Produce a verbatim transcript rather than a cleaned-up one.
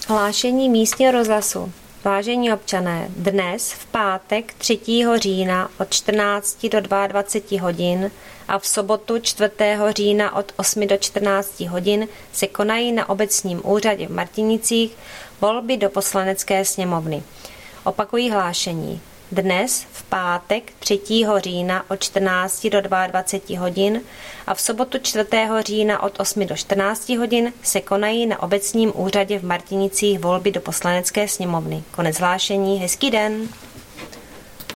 Hlášení místního rozhlasu. Vážení občané, dnes v pátek třetího října od čtrnácti do dvaceti dvou hodin a v sobotu čtvrtého října od osmi do čtrnácti hodin se konají na obecním úřadě v Martinicích volby do Poslanecké sněmovny. Opakují hlášení. Dnes v pátek třetího října od čtrnácti do dvaceti dvou hodin a v sobotu čtvrtého října od osmi do čtrnácti hodin se konají na obecním úřadě v Martinicích volby do Poslanecké sněmovny. Konec hlášení, hezký den.